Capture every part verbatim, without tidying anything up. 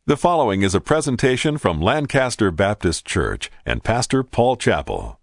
The following is a presentation from Lancaster Baptist Church and Pastor Paul Chappell.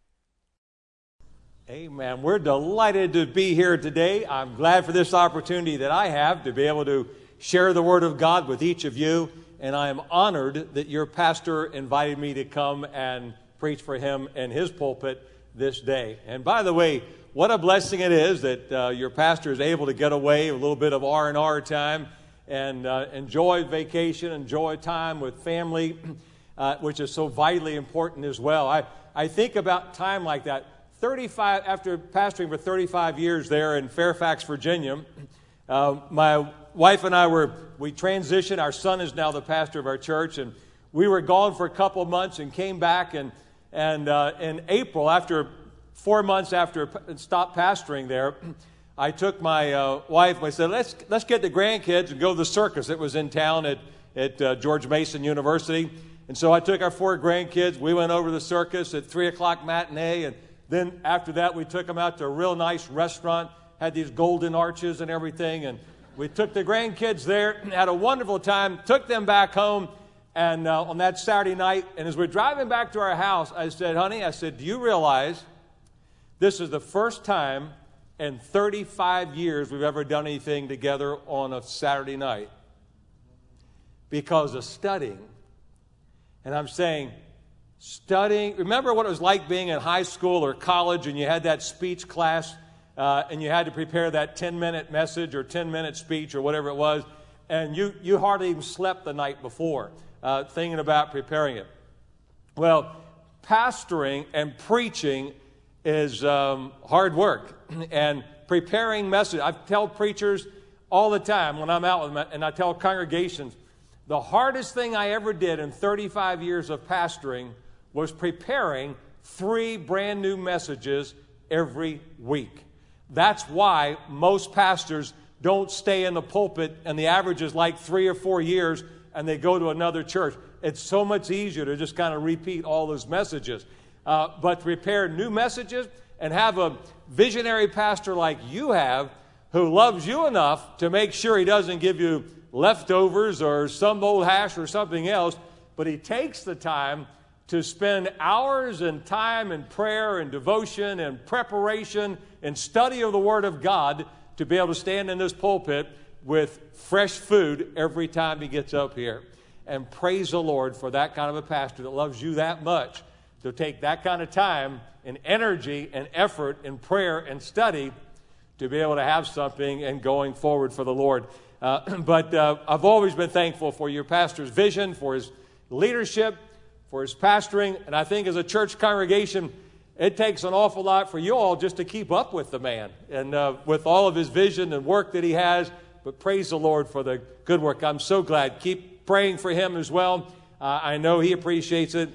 Amen. We're delighted to be here today. I'm glad for this opportunity that I have to be able to share the Word of God with each of you, and I am honored that your pastor invited me to come and preach for him in his pulpit this day. And by the way, what a blessing it is that uh, your pastor is able to get away a little bit of R and R time and uh, enjoy vacation, enjoy time with family, uh, which is so vitally important as well. I, I think about time like that. thirty-five After pastoring for thirty-five years there in Fairfax, Virginia, uh, my wife and I were, we transitioned. Our son is now the pastor of our church, and we were gone for a couple of months and came back, and, and uh, in April, after four months after I stopped pastoring there, I took my uh, wife and I said, let's let's get the grandkids and go to the circus. It was in town at, at uh, George Mason University. And so I took our four grandkids. We went over to the circus at three o'clock matinee. And then after that, we took them out to a real nice restaurant, had these golden arches and everything. And we took the grandkids there, had a wonderful time, took them back home and uh, on that Saturday night. And as we're driving back to our house, I said, honey, I said, do you realize this is the first time in thirty-five years we've ever done anything together on a Saturday night because of studying. And I'm saying, studying, remember what it was like being in high school or college and you had that speech class uh, and you had to prepare that ten-minute message or ten-minute speech or whatever it was, and you, you hardly even slept the night before uh, thinking about preparing it. Well, pastoring and preaching is um, hard work, and preparing message. I tell preachers all the time when I'm out with them, and I tell congregations, the hardest thing I ever did in thirty-five years of pastoring was preparing three brand new messages every week. That's why most pastors don't stay in the pulpit, and the average is like three or four years, and they go to another church. It's so much easier to just kind of repeat all those messages. Uh, but to prepare new messages and have a visionary pastor like you have who loves you enough to make sure he doesn't give you leftovers or some old hash or something else, but he takes the time to spend hours and time in prayer and devotion and preparation and study of the Word of God to be able to stand in this pulpit with fresh food every time he gets up here. And praise the Lord for that kind of a pastor that loves you that much to take that kind of time and energy and effort in prayer and study to be able to have something and going forward for the Lord. Uh, but uh, I've always been thankful for your pastor's vision, for his leadership, for his pastoring. And I think as a church congregation, it takes an awful lot for you all just to keep up with the man and uh, with all of his vision and work that he has. But praise the Lord for the good work. I'm so glad. Keep praying for him as well. Uh, I know he appreciates it,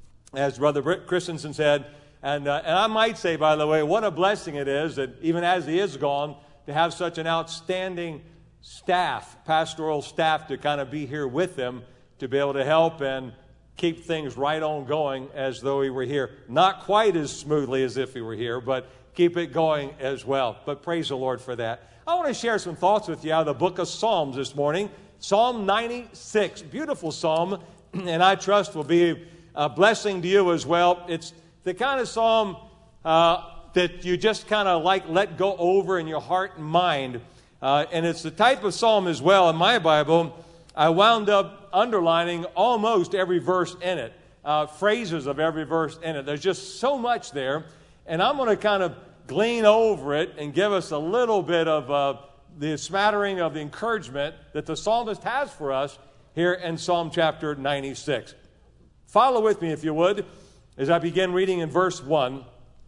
as Brother Christensen said. And, uh, and I might say, by the way, what a blessing it is that even as he is gone, to have such an outstanding staff, pastoral staff, to kind of be here with them to be able to help and keep things right on going as though he were here. Not quite as smoothly as if he were here, but keep it going as well. But praise the Lord for that. I want to share some thoughts with you out of the book of Psalms this morning. Psalm ninety-six, beautiful psalm, and I trust will be a blessing to you as well. It's the kind of psalm uh, that you just kind of like let go over in your heart and mind. Uh, and it's the type of psalm as well. In my Bible, I wound up underlining almost every verse in it, uh, phrases of every verse in it. There's just so much there. And I'm going to kind of glean over it and give us a little bit of uh, the smattering of the encouragement that the psalmist has for us here in Psalm chapter ninety-six. Follow with me, if you would, as I begin reading in verse one.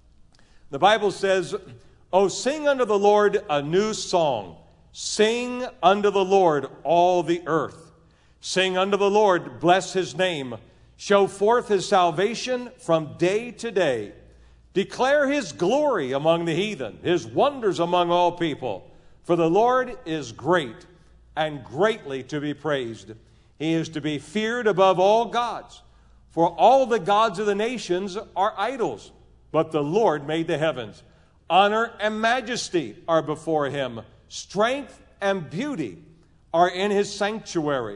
The Bible says, "O sing unto the Lord a new song. Sing unto the Lord all the earth. Sing unto the Lord, bless his name. Show forth his salvation from day to day. Declare his glory among the heathen, his wonders among all people. For the Lord is great and greatly to be praised. He is to be feared above all gods. For all the gods of the nations are idols, but the Lord made the heavens. Honor and majesty are before him. Strength and beauty are in his sanctuary.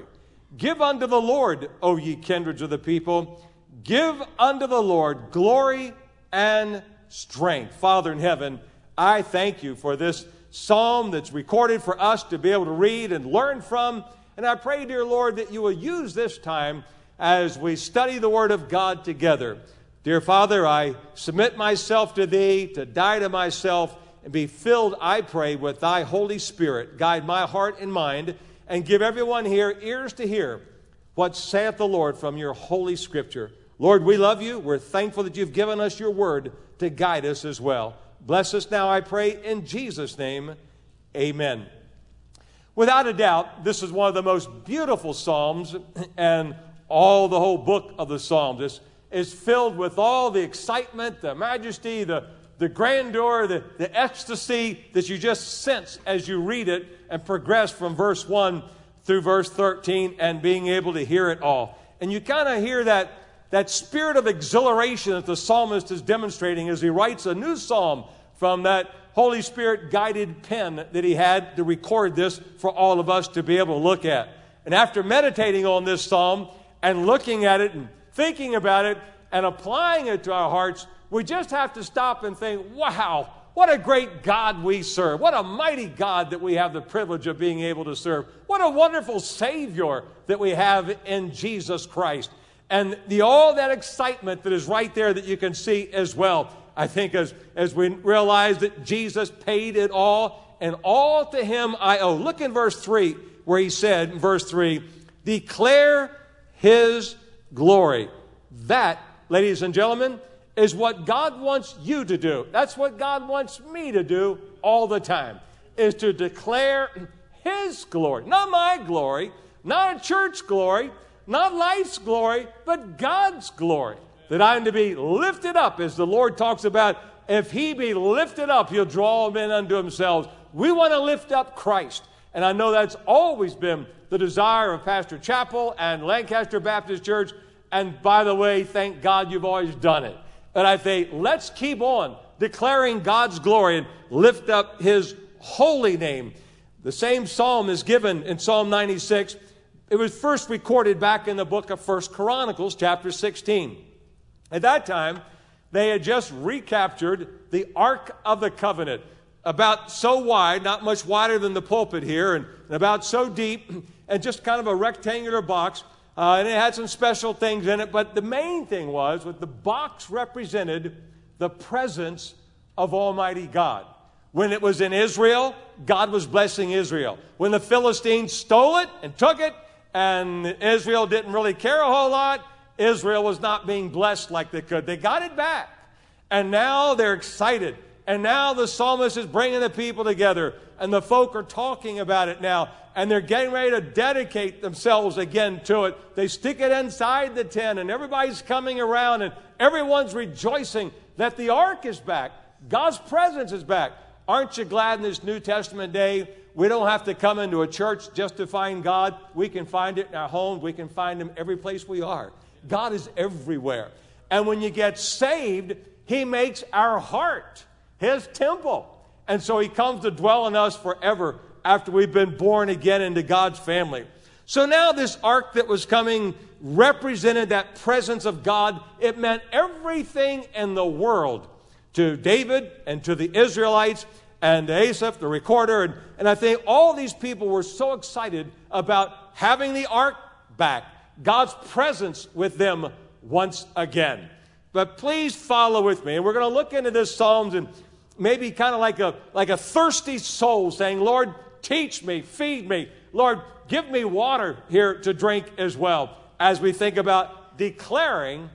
Give unto the Lord, O ye kindreds of the people. Give unto the Lord glory and strength. Father in heaven, I thank you for this psalm that's recorded for us to be able to read and learn from. And I pray, dear Lord, that you will use this time as we study the Word of God together. Dear Father, I submit myself to Thee, to die to myself, and be filled, I pray, with Thy Holy Spirit. Guide my heart and mind, and give everyone here ears to hear what saith the Lord from your Holy Scripture. Lord, we love you. We're thankful that you've given us your Word to guide us as well. Bless us now, I pray, in Jesus' name. Amen. Without a doubt, this is one of the most beautiful Psalms, and all the whole book of the Psalms is, is filled with all the excitement, the majesty, the, the grandeur, the, the ecstasy that you just sense as you read it and progress from verse one through verse thirteen and being able to hear it all. And you kind of hear that, that spirit of exhilaration that the psalmist is demonstrating as he writes a new psalm from that Holy Spirit-guided pen that he had to record this for all of us to be able to look at. And after meditating on this psalm and looking at it and thinking about it and applying it to our hearts, we just have to stop and think, wow, what a great God we serve. What a mighty God that we have the privilege of being able to serve. What a wonderful Savior that we have in Jesus Christ. And the all that excitement that is right there that you can see as well. I think as, as we realize that Jesus paid it all, and all to him I owe. Look in verse three, where he said, in verse three, declare his glory. That, ladies and gentlemen, is what God wants you to do. That's what God wants me to do all the time, is to declare his glory. Not my glory, not a church glory, not life's glory, but God's glory. That I'm to be lifted up, as the Lord talks about, if he be lifted up, he'll draw men unto himself. We want to lift up Christ. And I know that's always been the desire of Pastor Chappell and Lancaster Baptist Church. And by the way, thank God you've always done it. But I say, let's keep on declaring God's glory and lift up his holy name. The same psalm is given in Psalm ninety-six. It was first recorded back in the book of First Chronicles, chapter sixteen. At that time, they had just recaptured the Ark of the Covenant, about so wide, not much wider than the pulpit here, and, and about so deep, and just kind of a rectangular box, uh, and it had some special things in it, but the main thing was that the box represented the presence of Almighty God. When it was in Israel, God was blessing Israel. When the Philistines stole it and took it, and Israel didn't really care a whole lot, Israel was not being blessed like they could. They got it back. And now they're excited. And now the psalmist is bringing the people together. And the folk are talking about it now. And they're getting ready to dedicate themselves again to it. They stick it inside the tent. And everybody's coming around. And everyone's rejoicing that the ark is back. God's presence is back. Aren't you glad in this New Testament day we don't have to come into a church just to find God? We can find it in our homes. We can find him every place we are. God is everywhere. And when you get saved, he makes our heart his temple. And so he comes to dwell in us forever after we've been born again into God's family. So now this ark that was coming represented that presence of God. It meant everything in the world to David and to the Israelites and to Asaph, the recorder. And, and I think all these people were so excited about having the ark back. God's presence with them once again. But please follow with me. And we're going to look into this Psalms and maybe kind of like a, like a thirsty soul saying, Lord, teach me, feed me. Lord, give me water here to drink as well, as we think about declaring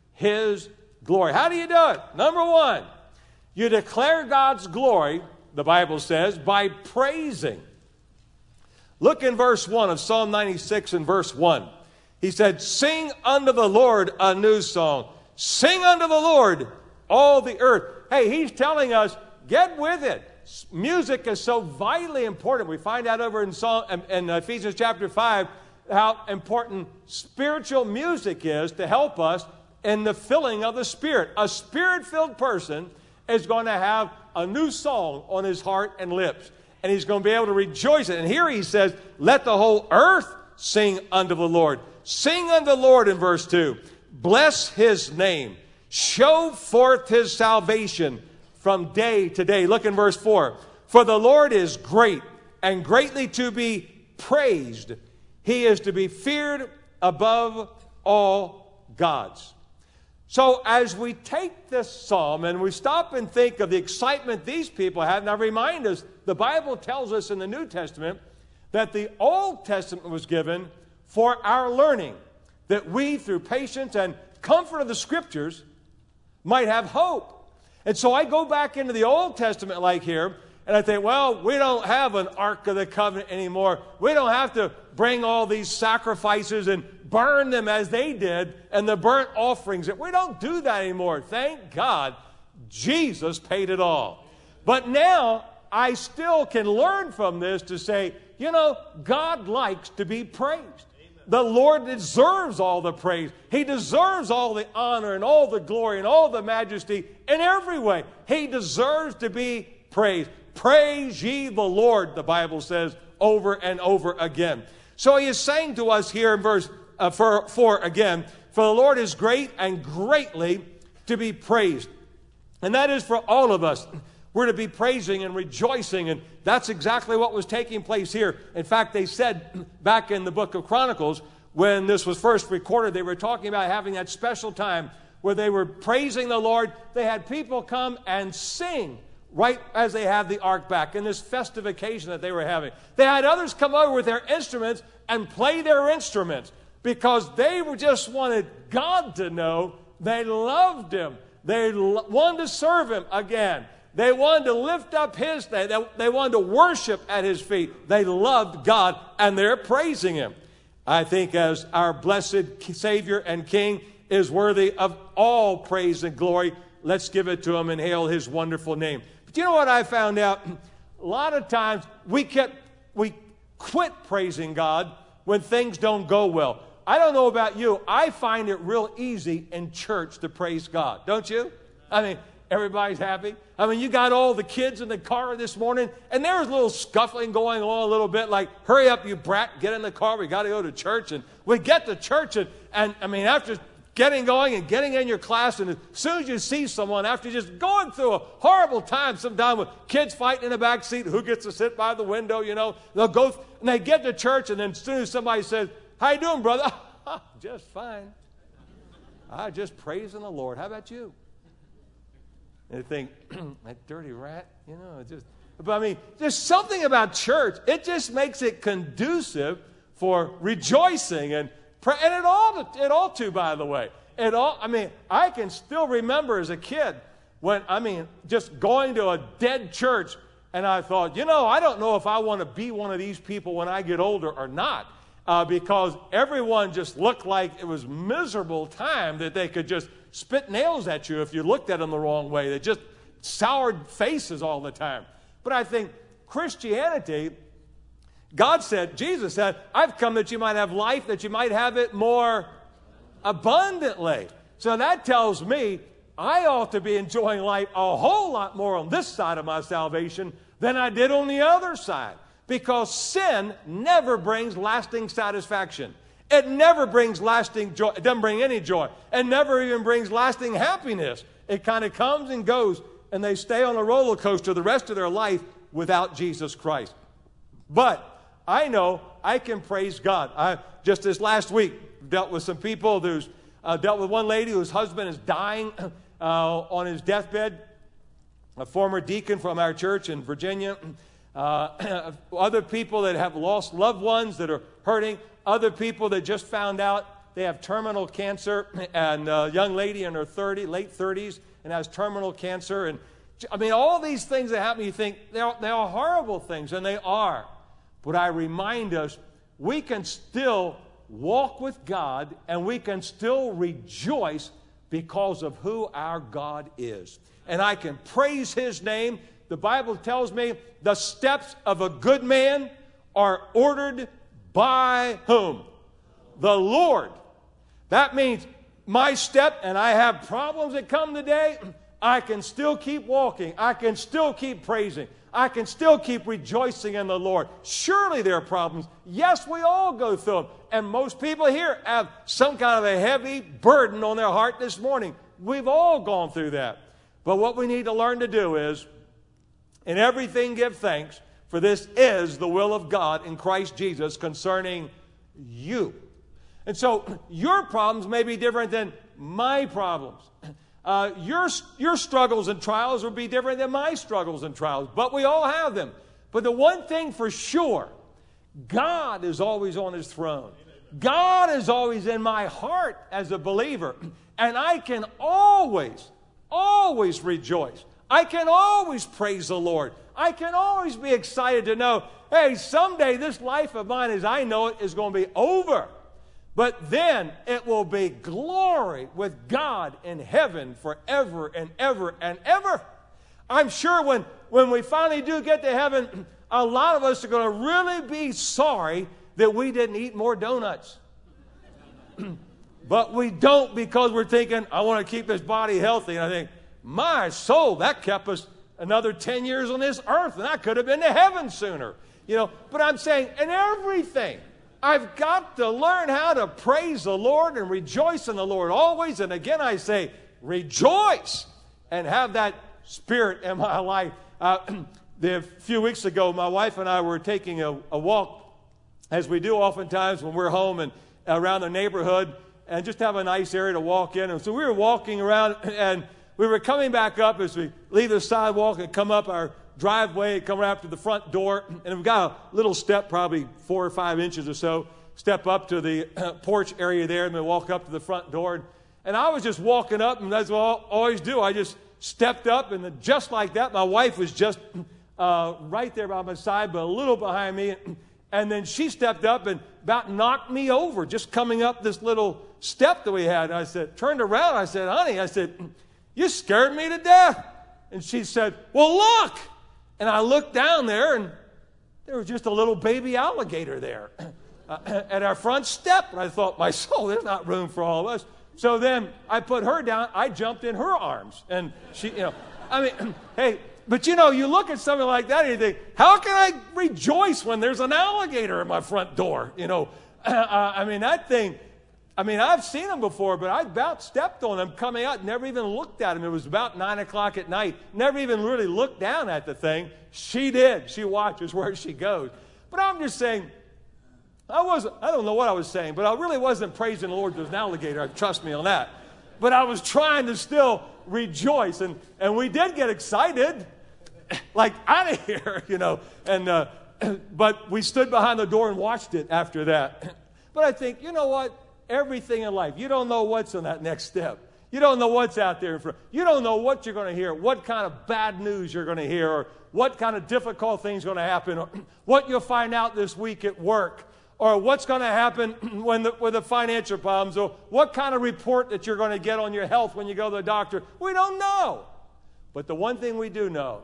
his glory. How do you do it? Number one, you declare God's glory, the Bible says, by praising. Look in verse one of Psalm ninety-six and verse one. He said, sing unto the Lord a new song. Sing unto the Lord, all the earth. Hey, he's telling us, get with it. Music is so vitally important. We find out over in, Psalm, in Ephesians chapter five how important spiritual music is to help us in the filling of the Spirit. A Spirit-filled person is going to have a new song on his heart and lips. And he's going to be able to rejoice it. And here he says, let the whole earth sing unto the Lord. Sing unto the Lord in verse two. Bless his name. Show forth his salvation from day to day. Look in verse four. For the Lord is great and greatly to be praised. He is to be feared above all gods. So as we take this psalm and we stop and think of the excitement these people have, now remind us, the Bible tells us in the New Testament that the Old Testament was given for our learning, that we, through patience and comfort of the Scriptures, might have hope. And so I go back into the Old Testament like here, and I think, well, we don't have an Ark of the Covenant anymore. We don't have to bring all these sacrifices and burn them as they did and the burnt offerings. We don't do that anymore. Thank God Jesus paid it all. But now I still can learn from this to say, you know, God likes to be praised. The Lord deserves all the praise. He deserves all the honor and all the glory and all the majesty in every way. He deserves to be praised. Praise ye the Lord, the Bible says over and over again. So he is saying to us here in verse uh, four, four again, for the Lord is great and greatly to be praised. And that is for all of us. We're to be praising and rejoicing, and that's exactly what was taking place here. In fact, they said back in the book of Chronicles, when this was first recorded, they were talking about having that special time where they were praising the Lord. They had people come and sing right as they had the ark back in this festive occasion that they were having. They had others come over with their instruments and play their instruments because they were just wanted God to know they loved Him. They lo- wanted to serve Him again. They wanted to lift up His name. They, they wanted to worship at His feet. They loved God, and they're praising Him. I think as our blessed Savior and King is worthy of all praise and glory, let's give it to Him and hail His wonderful name. But you know what I found out? A lot of times we kept, we quit praising God when things don't go well. I don't know about you. I find it real easy in church to praise God. Don't you? I mean, everybody's happy. I mean, you got all the kids in the car this morning, and there was a little scuffling going on a little bit, like, hurry up, you brat, get in the car, we got to go to church. And we get to church, and, and I mean, after getting going and getting in your class, and as soon as you see someone, after just going through a horrible time sometime with kids fighting in the back seat, who gets to sit by the window, you know, they'll go, th- and they get to church, and then as soon as somebody says, how you doing, brother? Just fine. I just praising the Lord. How about you? And they think, that dirty rat, you know, it just, but I mean, there's something about church. It just makes it conducive for rejoicing and pray. And it ought, it ought to, by the way. It ought, I mean, I can still remember as a kid when, I mean, just going to a dead church, and I thought, you know, I don't know if I want to be one of these people when I get older or not, uh, because everyone just looked like it was miserable time that they could just spit nails at you if you looked at them the wrong way. They just soured faces all the time. But I think Christianity, God said, Jesus said, I've come that you might have life, that you might have it more abundantly. So that tells me I ought to be enjoying life a whole lot more on this side of my salvation than I did on the other side. Because sin never brings lasting satisfaction. It never brings lasting joy. It doesn't bring any joy. It never even brings lasting happiness. It kind of comes and goes, and they stay on a roller coaster the rest of their life without Jesus Christ. But I know I can praise God. I just this last week dealt with some people who's uh, dealt with one lady whose husband is dying uh, on his deathbed, a former deacon from our church in Virginia. Uh, other people that have lost loved ones that are hurting. Other people that just found out they have terminal cancer, and a young lady in her thirties, late thirties, and has terminal cancer. And I mean, all these things that happen, you think they're, they are horrible things, and they are. But I remind us, we can still walk with God, and we can still rejoice because of who our God is. And I can praise His name. The Bible tells me the steps of a good man are ordered by whom? The Lord. That means my step, and I have problems that come today, I can still keep walking. I can still keep praising. I can still keep rejoicing in the Lord. Surely there are problems. Yes, we all go through them. And most people here have some kind of a heavy burden on their heart this morning. We've all gone through that. But what we need to learn to do is, in everything give thanks, for this is the will of God in Christ Jesus concerning you. And so your problems may be different than my problems. Uh, your, your struggles and trials will be different than my struggles and trials, but we all have them. But the one thing for sure, God is always on His throne. God is always in my heart as a believer, and I can always, always rejoice. I can always praise the Lord. I can always be excited to know, hey, someday this life of mine as I know it is going to be over. But then it will be glory with God in heaven forever and ever and ever. I'm sure when, when we finally do get to heaven, a lot of us are going to really be sorry that we didn't eat more donuts. But we don't, because we're thinking, I want to keep this body healthy. And I think, my soul, that kept us another ten years on this earth, and I could have been to heaven sooner. You know, but I'm saying, in everything, I've got to learn how to praise the Lord and rejoice in the Lord always. And again, I say, rejoice and have that spirit in my life. Uh, a few weeks ago, my wife and I were taking a, a walk, as we do oftentimes when we're home and around the neighborhood, and just have a nice area to walk in. And so we were walking around, and we were coming back up as we leave the sidewalk and come up our driveway, come right up to the front door, and we've got a little step, probably four or five inches or so, step up to the porch area there, and then walk up to the front door. And I was just walking up, and that's what I always do. I just stepped up, and then just like that, my wife was just uh, right there by my side, but a little behind me. And then she stepped up and about knocked me over, just coming up this little step that we had. And I said, turned around, I said, honey, I said, you scared me to death. And she said, well, look. And I looked down there, and there was just a little baby alligator there uh, at our front step. And I thought, my soul, there's not room for all of us. So then I put her down. I jumped in her arms. And she, you know, I mean, hey, but you know, you look at something like that and you think, how can I rejoice when there's an alligator at my front door? You know, uh, I mean, that thing, I mean, I've seen them before, but I about stepped on them coming out, never even looked at them. It was about nine o'clock at night. Never even really looked down at the thing. She did. She watches where she goes. But I'm just saying, I wasn't, I don't know what I was saying, but I really wasn't praising the Lord there's an alligator. Trust me on that. But I was trying to still rejoice. And, and we did get excited, like out of here, you know. And uh, but we stood behind the door and watched it after that. But I think, you know what? Everything in life, you don't know what's on that next step. You don't know what's out there in front. You don't know what you're going to hear, what kind of bad news you're going to hear, or what kind of difficult things going to happen, or what you'll find out this week at work, or what's going to happen when the, with the financial problems, or what kind of report that you're going to get on your health when you go to the doctor. We don't know. But the one thing we do know,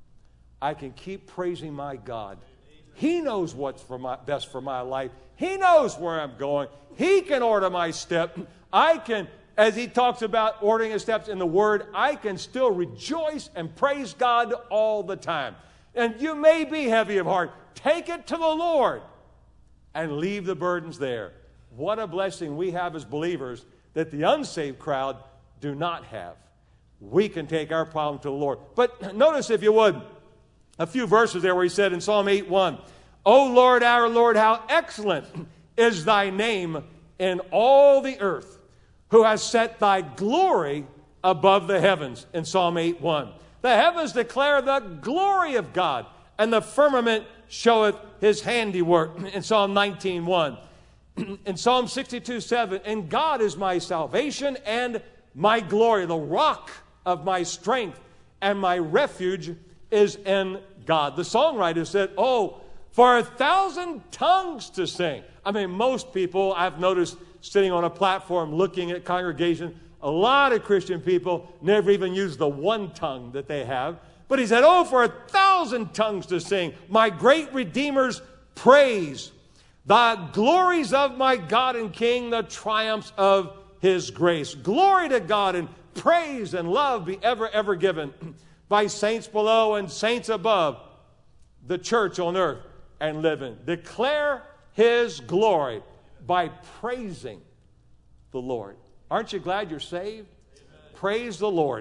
I can keep praising my God. He knows what's for my, best for my life. He knows where I'm going. He can order my step. I can, as he talks about ordering his steps in the Word, I can still rejoice and praise God all the time. And you may be heavy of heart. Take it to the Lord and leave the burdens there. What a blessing we have as believers that the unsaved crowd do not have. We can take our problem to the Lord. But notice, if you would, a few verses there where he said in Psalm eight one, O Lord, our Lord, how excellent is thy name in all the earth, who has set thy glory above the heavens, in Psalm eight one. The heavens declare the glory of God, and the firmament showeth his handiwork, in Psalm nineteen one. In Psalm sixty-two seven, and God is my salvation and my glory, the rock of my strength, and my refuge is in God. The songwriter said, oh, for a thousand tongues to sing. I mean, most people I've noticed sitting on a platform looking at congregation, a lot of Christian people never even use the one tongue that they have. But he said, oh, for a thousand tongues to sing, my great Redeemer's praise, the glories of my God and King, the triumphs of his grace. Glory to God and praise and love be ever, ever given by saints below and saints above the church on earth and living. Declare his glory by praising the Lord. Aren't you glad you're saved? Amen. Praise the Lord.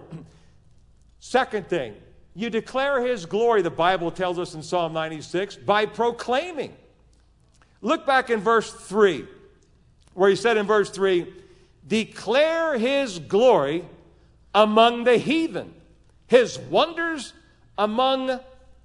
Second thing, you declare his glory, the Bible tells us in Psalm ninety-six, by proclaiming. Look back in verse three, where he said in verse three, declare his glory among the heathen, his wonders among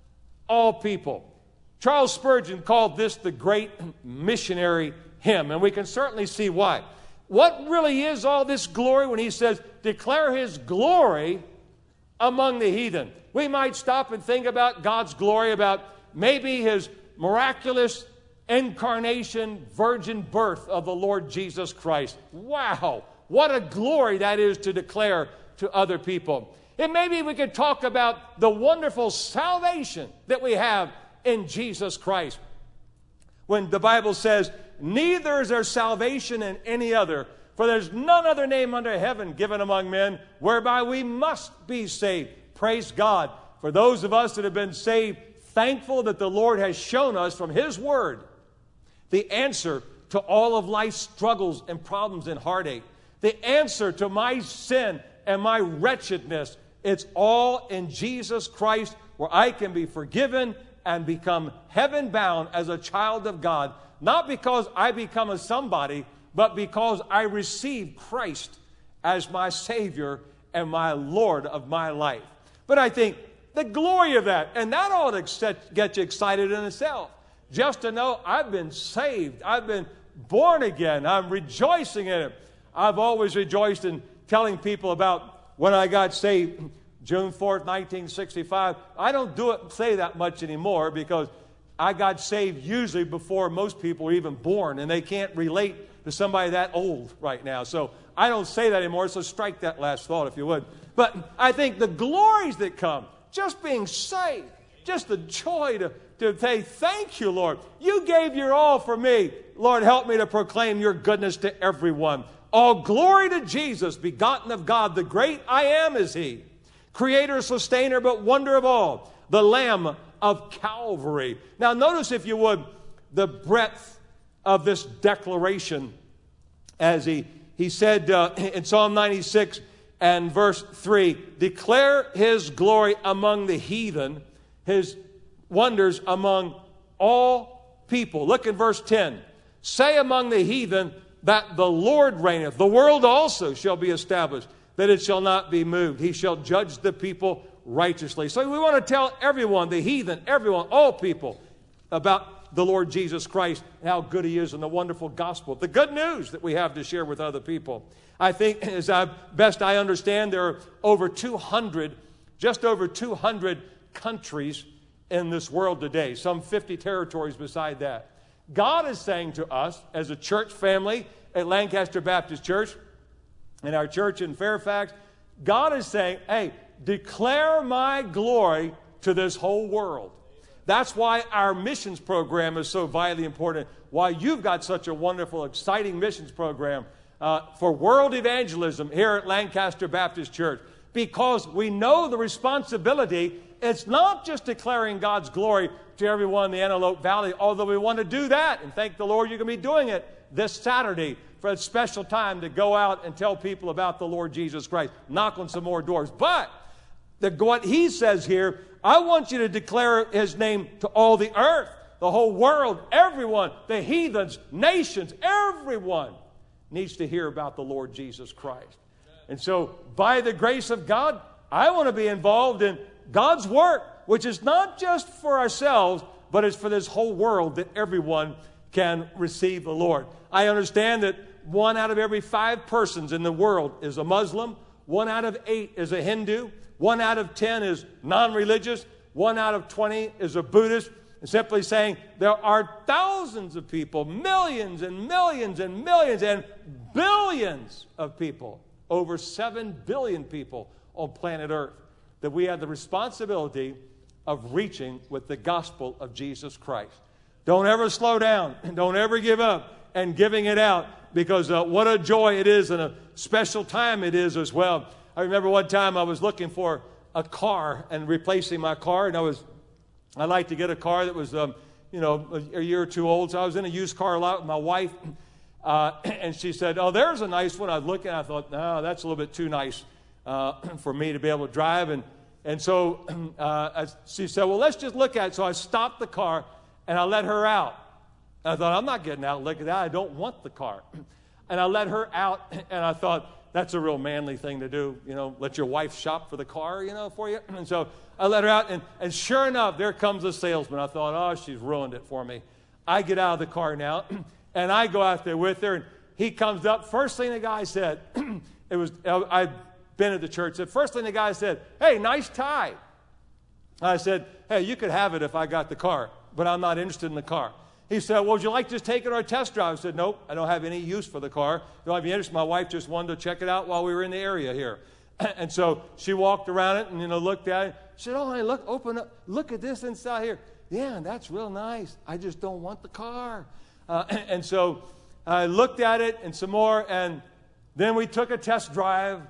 all people. Charles Spurgeon called this the great missionary hymn, and we can certainly see why. What really is all this glory when he says, declare his glory among the heathen? We might stop and think about God's glory, about maybe his miraculous incarnation, virgin birth of the Lord Jesus Christ. Wow, what a glory that is to declare to other people. And maybe we could talk about the wonderful salvation that we have in Jesus Christ. When the Bible says, neither is there salvation in any other, for there's none other name under heaven given among men whereby we must be saved. Praise God. For those of us that have been saved, thankful that the Lord has shown us from his word the answer to all of life's struggles and problems and heartache. The answer to my sin and my wretchedness. It's all in Jesus Christ, where I can be forgiven and become heaven-bound as a child of God, not because I become a somebody, but because I receive Christ as my Savior and my Lord of my life. But I think the glory of that, and that ought to get you excited in itself, just to know I've been saved, I've been born again, I'm rejoicing in it. I've always rejoiced in telling people about when I got saved, June fourth, nineteen sixty-five. I don't do it, say that much anymore, because I got saved usually before most people were even born, and they can't relate to somebody that old right now. So I don't say that anymore, so strike that last thought if you would. But I think the glories that come, just being saved, just the joy to, to say, thank you, Lord. You gave your all for me. Lord, help me to proclaim your goodness to everyone. All glory to Jesus, begotten of God, the great I am is he. Creator, sustainer, but wonder of all, the Lamb of Calvary. Now notice, if you would, the breadth of this declaration, as he, he said uh, in Psalm ninety-six and verse three, declare his glory among the heathen, his wonders among all people. Look at verse ten. Say among the heathen that the Lord reigneth. The world also shall be established, that it shall not be moved. He shall judge the people righteously. So we want to tell everyone, the heathen, everyone, all people, about the Lord Jesus Christ and how good he is, and the wonderful gospel, the good news that we have to share with other people. I think, as I, best I understand, there are over two hundred, just over two hundred countries in this world today, some fifty territories beside that. God is saying to us, as a church family at Lancaster Baptist Church, in our church in Fairfax, God is saying, hey, declare my glory to this whole world. That's why our missions program is so vitally important, why you've got such a wonderful, exciting missions program uh, for world evangelism here at Lancaster Baptist Church, because we know the responsibility. It's not just declaring God's glory to everyone in the Antelope Valley, although we want to do that, and thank the Lord you're going to be doing it this Saturday for a special time to go out and tell people about the Lord Jesus Christ, knock on some more doors. But the, what he says here, I want you to declare his name to all the earth, the whole world, everyone, the heathens, nations, everyone needs to hear about the Lord Jesus Christ. And so, by the grace of God, I want to be involved in God's work, which is not just for ourselves, but it's for this whole world, that everyone can receive the Lord. I understand that one out of every five persons in the world is a Muslim, one out of eight is a Hindu, one out of ten is non-religious, one out of twenty is a Buddhist. And simply saying there are thousands of people, millions and millions and millions and billions of people, over seven billion people on planet Earth, that we have the responsibility of reaching with the gospel of Jesus Christ. Don't ever slow down. Don't ever give up and giving it out, because uh, what a joy it is, and a special time it is as well. I remember one time I was looking for a car and replacing my car, and I was, I liked to get a car that was, um, you know, a, a year or two old. So I was in a used car lot with my wife, uh, and she said, "Oh, there's a nice one." I was looking, I thought, "No, that's a little bit too nice uh, for me to be able to drive." And and so uh, I, she said, "Well, let's just look at it." So I stopped the car and I let her out. And I thought, I'm not getting out and looking at that. I don't want the car. And I let her out, and I thought, that's a real manly thing to do, you know, let your wife shop for the car, you know, for you. And so I let her out, and, and sure enough, there comes the salesman. I thought, oh, she's ruined it for me. I get out of the car now, and I go out there with her, and he comes up. First thing the guy said, it was, I'd been at the church, the first thing the guy said, "Hey, nice tie." I said, "Hey, you could have it if I got the car, but I'm not interested in the car." He said, "Well, would you like to just take it on a test drive?" I said, "Nope, I don't have any use for the car. Don't have any interest." My wife just wanted to check it out while we were in the area here. And so she walked around it and, you know, looked at it. She said, "Oh, honey, look, open up. Look at this inside here." "Yeah, that's real nice. I just don't want the car." Uh, and, and so I looked at it and some more, and then we took a test drive.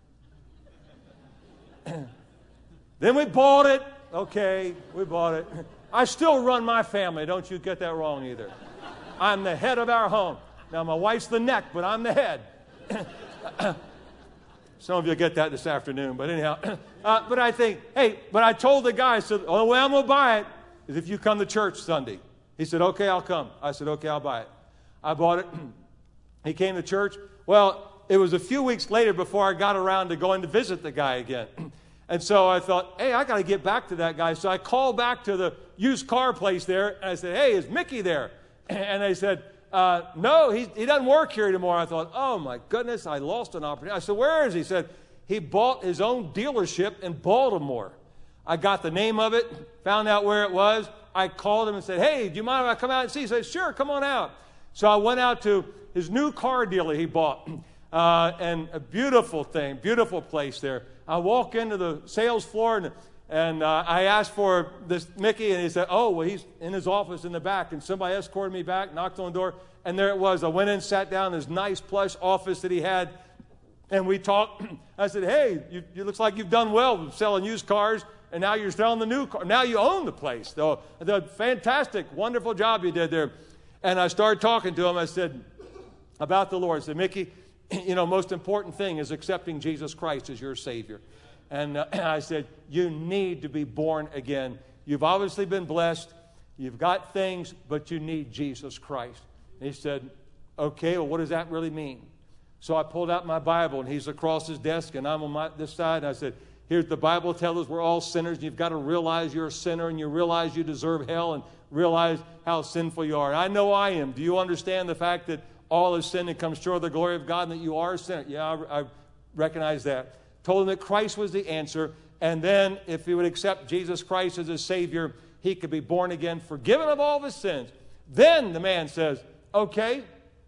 Then we bought it. Okay, we bought it. I still run my family. Don't you get that wrong either. I'm the head of our home. Now, my wife's the neck, but I'm the head. Some of you get that this afternoon, but anyhow. Uh, but I think, hey, but I told the guy, I said, "Oh, the way I'm going to buy it is if you come to church Sunday." He said, "Okay, I'll come." I said, "Okay, I'll buy it." I bought it. He came to church. Well, it was a few weeks later before I got around to going to visit the guy again. And so I thought, hey, I got to get back to that guy. So I called back to the used car place there, and I said, "Hey, is Mickey there?" And they said, uh, "No, he, he doesn't work here anymore." I thought, oh, my goodness, I lost an opportunity. I said, "Where is he?" He said, he bought his own dealership in Baltimore. I got the name of it, found out where it was. I called him and said, "Hey, do you mind if I come out and see?" He said, "Sure, come on out." So I went out to his new car dealer he bought, uh, and a beautiful thing, beautiful place there. I walk into the sales floor, and, and uh, I asked for this Mickey, and he said, "Oh, well, he's in his office in the back." And somebody escorted me back, knocked on the door, and there it was. I went in, sat down in his nice plush office that he had, and we talked. I said, "Hey, you, you looks like you've done well with selling used cars, and now you're selling the new car. Now you own the place. So, the fantastic, wonderful job you did there." And I started talking to him. I said, about the Lord. I said, "Mickey, you know, most important thing is accepting Jesus Christ as your Savior." And uh, I said, "You need to be born again. You've obviously been blessed. You've got things, but you need Jesus Christ." And he said, "Okay, well, what does that really mean?" So I pulled out my Bible, and he's across his desk, and I'm on my, this side. And I said, "Here's the Bible tells us we're all sinners. And you've got to realize you're a sinner, and you realize you deserve hell, and realize how sinful you are. And I know I am. Do you understand the fact that all is sin and comes short of the glory of God, and that you are a sinner?" "Yeah, I, I recognize that." Told him that Christ was the answer, and then if he would accept Jesus Christ as his Savior, he could be born again, forgiven of all of his sins. Then the man says, "Okay,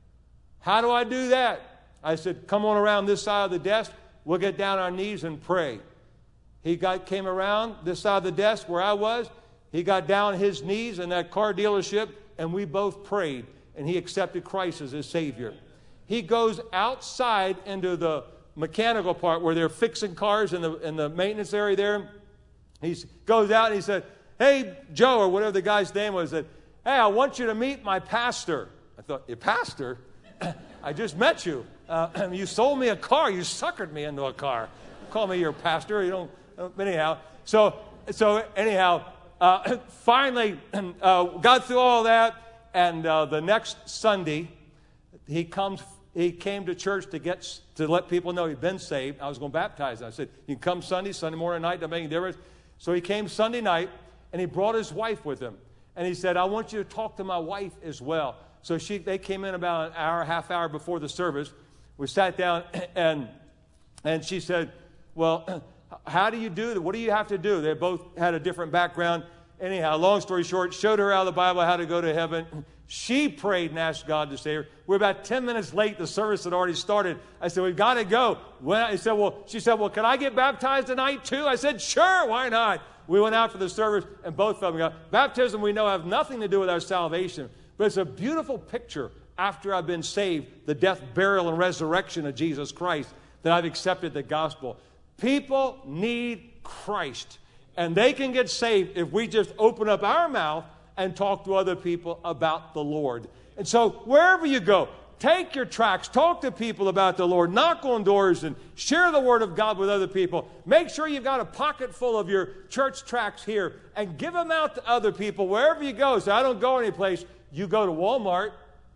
how do I do that?" I said, "Come on around this side of the desk. We'll get down on our knees and pray." He got came around this side of the desk where I was. He got down on his knees in that car dealership, and we both prayed, and he accepted Christ as his Savior. He goes outside into the mechanical part where they're fixing cars in the in the maintenance area there. He goes out and he said, "Hey, Joe," or whatever the guy's name was, said, "Hey, I want you to meet my pastor." I thought, "Your pastor? I just met you. Uh, you sold me a car. You suckered me into a car. Call me your pastor. You don't." Anyhow, so so anyhow, uh, finally uh, got through all that, and uh, the next Sunday, he comes. He came to church to get to let people know he'd been saved. I was going to baptize him. I said, "You can come Sunday, Sunday morning, night, doesn't make any difference." So he came Sunday night, and he brought his wife with him. And he said, "I want you to talk to my wife as well." So she, they came in about an hour, half hour before the service. We sat down, and and she said, "Well, how do you do that? What do you have to do?" They both had a different background. Anyhow, long story short, showed her out of the Bible how to go to heaven. She prayed and asked God to save her. We're about ten minutes late. The service had already started. I said, "We've got to go." When I said, well, she said, "Well, can I get baptized tonight too?" I said, "Sure, why not?" We went out for the service, and both of them got baptism. We know have nothing to do with our salvation, but it's a beautiful picture after I've been saved, the death, burial, and resurrection of Jesus Christ. that I've accepted the gospel. People need Christ, and they can get saved if we just open up our mouth and talk to other people about the Lord. And so wherever you go, take your tracts, talk to people about the Lord, knock on doors, and share the Word of God with other people. Make sure you've got a pocket full of your church tracts here and give them out to other people wherever you go. So I don't go anyplace. You go to Walmart.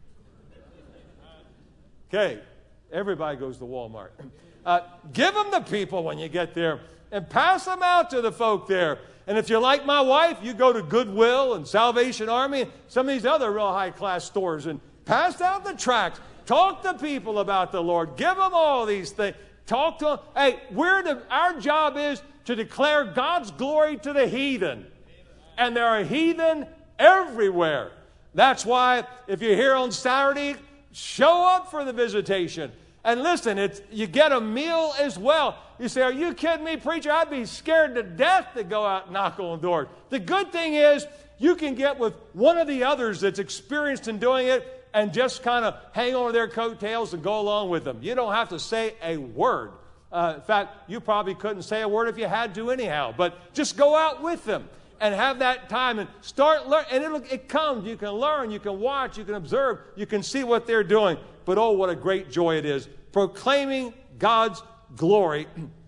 Okay, everybody goes to Walmart. Uh, give them to people when you get there and pass them out to the folk there. And if you're like my wife, you go to Goodwill and Salvation Army and some of these other real high-class stores and pass out the tracts. Talk to people about the Lord. Give them all these things. Talk to them. Hey, we're the, our job is to declare God's glory to the heathen. And there are heathen everywhere. That's why if you're here on Saturday, show up for the visitation. And listen, it's, you get a meal as well. You say, are you kidding me, preacher? I'd be scared to death to go out and knock on doors. The good thing is you can get with one of the others that's experienced in doing it and just kind of hang on to their coattails and go along with them. You don't have to say a word. Uh, in fact, you probably couldn't say a word if you had to anyhow. But just go out with them and have that time and start learning. And it'll, it comes. You can learn. You can watch. You can observe. You can see what they're doing. But oh, what a great joy it is. Proclaiming God's glory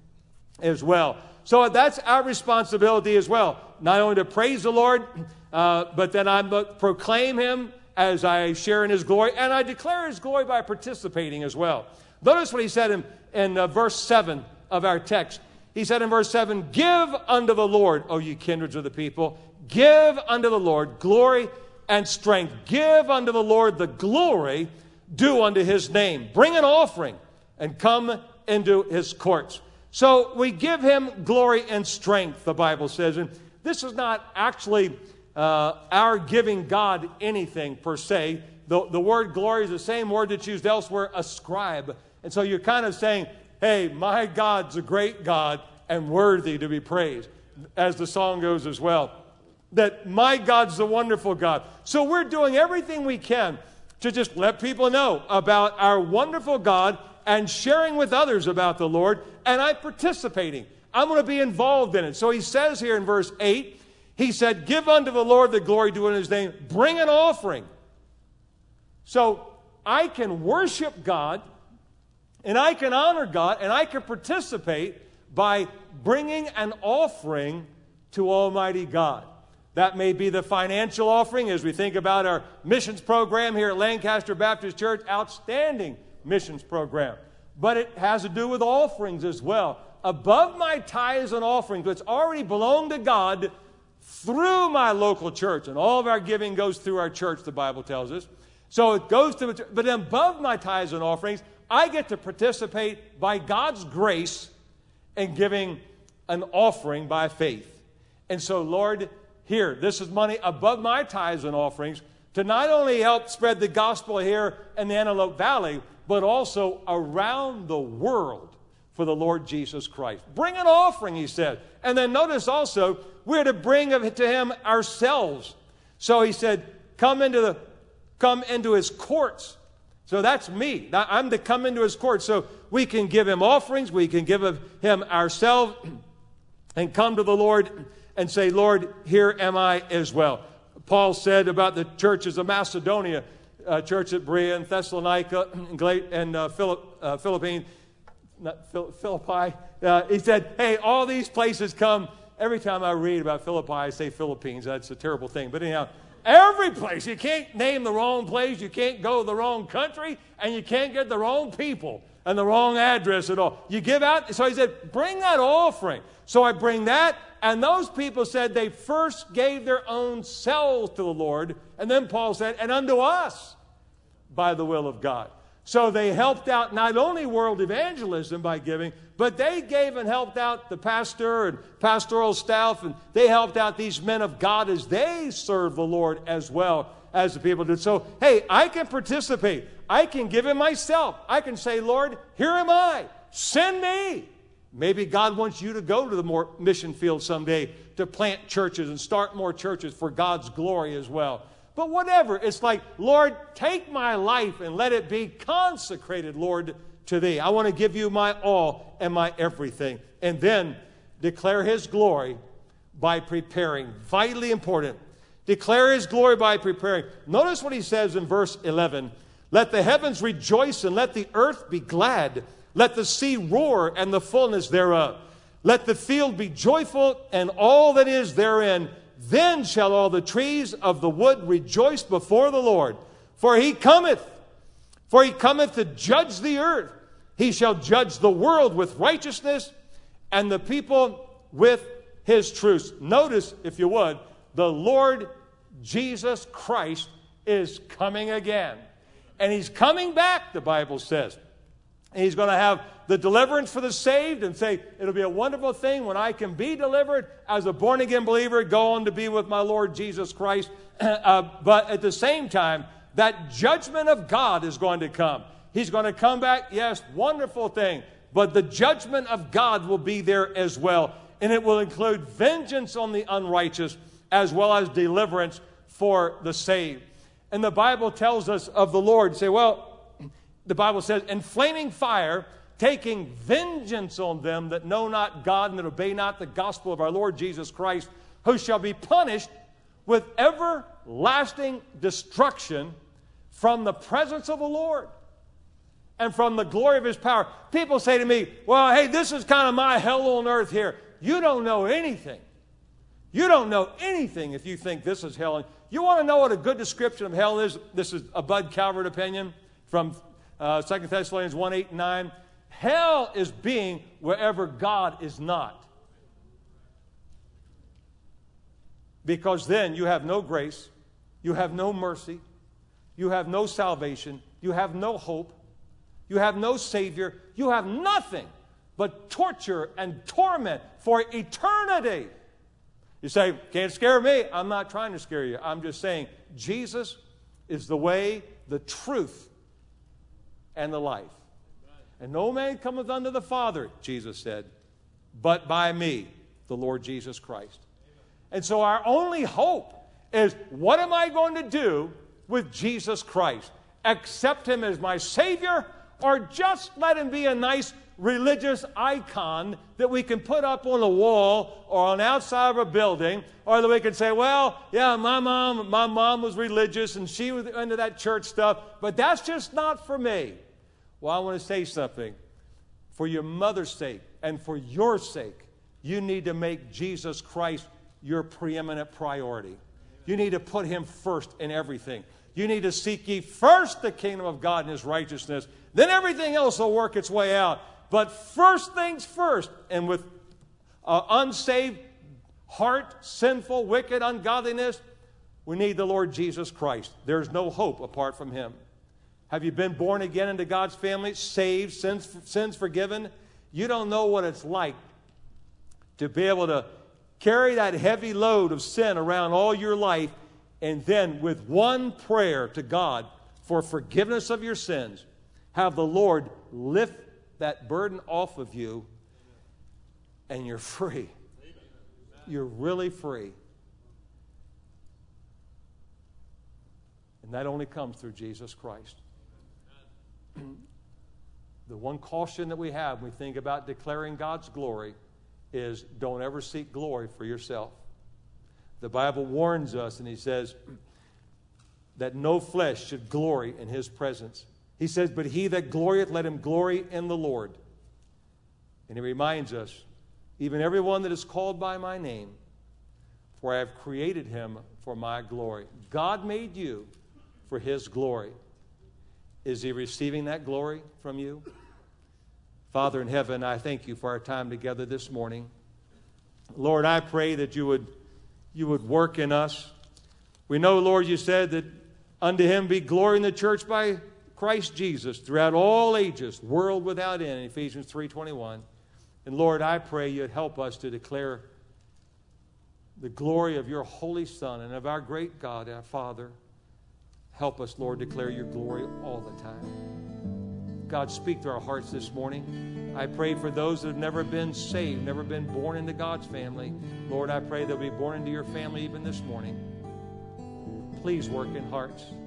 as well. So that's our responsibility as well. Not only to praise the Lord, uh, but then I proclaim Him as I share in His glory. And I declare His glory by participating as well. Notice what He said in, in uh, verse seven of our text. He said in verse seven, give unto the Lord, O ye kindreds of the people, give unto the Lord glory and strength. Give unto the Lord the glory due unto His name. Bring an offering and come into His courts. So we give Him glory and strength, the Bible says. And this is not actually uh, our giving God anything per se. The, the word glory is the same word that's used elsewhere, ascribe. And so you're kind of saying, hey, my God's a great God and worthy to be praised, as the song goes as well. That my God's a wonderful God. So we're doing everything we can to just let people know about our wonderful God and sharing with others about the Lord. And I'm participating. I'm going to be involved in it. So he says here in verse eight, he said, give unto the Lord the glory due in His name. Bring an offering. So I can worship God, and I can honor God, and I can participate by bringing an offering to Almighty God. That may be the financial offering as we think about our missions program here at Lancaster Baptist Church. Outstanding missions program. But it has to do with offerings as well. Above my tithes and offerings, which already belong to God through my local church. And all of our giving goes through our church, the Bible tells us. So it goes to, but above my tithes and offerings, I get to participate by God's grace in giving an offering by faith. And so, Lord, here, this is money above my tithes and offerings to not only help spread the gospel here in the Antelope Valley, but also around the world for the Lord Jesus Christ. Bring an offering, he said. And then notice also, we're to bring to Him ourselves. So he said, come into the, come into His courts. So that's me. I'm to come into His courts. So we can give Him offerings. We can give Him ourselves and come to the Lord and say, Lord, here am I as well. Paul said about the churches of Macedonia, uh, church at Berea and Thessalonica and uh, Philip, uh, Philippine, not Phil, Philippi. Uh, he said, hey, all these places come. Every time I read about Philippi, I say Philippines. That's a terrible thing. But anyhow, every place. You can't name the wrong place. You can't go to the wrong country. And you can't get the wrong people and the wrong address at all. You give out. So he said, bring that offering. So I bring that. And those people said they first gave their own selves to the Lord. And then Paul said, and unto us by the will of God. So they helped out not only world evangelism by giving, but they gave and helped out the pastor and pastoral staff, and they helped out these men of God as they served the Lord as well as the people did. So, hey, I can participate. I can give Him myself. I can say, Lord, here am I. Send me. Maybe God wants you to go to the more mission field someday to plant churches and start more churches for God's glory as well. But whatever, it's like, Lord, take my life and let it be consecrated, Lord, to Thee. I want to give You my all and my everything. And then declare His glory by preparing. Vitally important. Declare His glory by preparing. Notice what he says in verse eleven. Let the heavens rejoice and let the earth be glad. Let the sea roar and the fullness thereof. Let the field be joyful and all that is therein. Then shall all the trees of the wood rejoice before the Lord. For He cometh, for He cometh to judge the earth. He shall judge the world with righteousness and the people with His truth. Notice, if you would, the Lord Jesus Christ is coming again. And He's coming back, the Bible says. And He's going to have the deliverance for the saved and say, it'll be a wonderful thing when I can be delivered as a born-again believer, go on to be with my Lord Jesus Christ. Uh, but at the same time, that judgment of God is going to come. He's going to come back, yes, wonderful thing. But the judgment of God will be there as well. And it will include vengeance on the unrighteous as well as deliverance for the saved. And the Bible tells us of the Lord. Say, well, the Bible says, in flaming fire, taking vengeance on them that know not God and that obey not the gospel of our Lord Jesus Christ, who shall be punished with everlasting destruction from the presence of the Lord and from the glory of His power. People say to me, well, hey, this is kind of my hell on earth here. You don't know anything. You don't know anything if you think this is hell. You want to know what a good description of hell is? This is a Bud Calvert opinion from uh, Second Thessalonians one, eight, and nine. Hell is being wherever God is not. Because then you have no grace, you have no mercy, you have no salvation, you have no hope, you have no Savior, you have nothing but torture and torment for eternity. You say, can't scare me. I'm not trying to scare you. I'm just saying Jesus is the way, the truth, and the life. And no man cometh unto the Father, Jesus said, but by me, the Lord Jesus Christ. And so our only hope is, what am I going to do with Jesus Christ? Accept Him as my Savior, or just let Him be a nice religious icon that we can put up on a wall or on the outside of a building, or that we can say, well, yeah, my mom, my mom was religious and she was into that church stuff, but that's just not for me. Well, I want to say something. For your mother's sake and for your sake, you need to make Jesus Christ your preeminent priority. You need to put Him first in everything. You need to seek ye first the kingdom of God and His righteousness. Then everything else will work its way out. But first things first, and with uh, unsaved heart, sinful, wicked, ungodliness, we need the Lord Jesus Christ. There's no hope apart from Him. Have you been born again into God's family, saved, sins, sins forgiven? You don't know what it's like to be able to carry that heavy load of sin around all your life, and then with one prayer to God for forgiveness of your sins, have the Lord lift that burden off of you, and you're free. You're really free. And that only comes through Jesus Christ. The one caution that we have when we think about declaring God's glory is, don't ever seek glory for yourself. The Bible warns us, and He says that no flesh should glory in His presence. He says, but he that glorieth, let him glory in the Lord. And He reminds us, even everyone that is called by my name, for I have created him for my glory. God made you for His glory. Is He receiving that glory from you? Father in heaven, I thank You for our time together this morning. Lord, I pray that you would, you would work in us. We know, Lord, You said that unto Him be glory in the church by Christ Jesus throughout all ages, world without end, in Ephesians three twenty-one. And Lord, I pray You'd help us to declare the glory of Your Holy Son and of our great God, our Father. Help us, Lord, declare Your glory all the time. God, speak to our hearts this morning. I pray for those that have never been saved, never been born into God's family. Lord, I pray they'll be born into Your family even this morning. please work in hearts.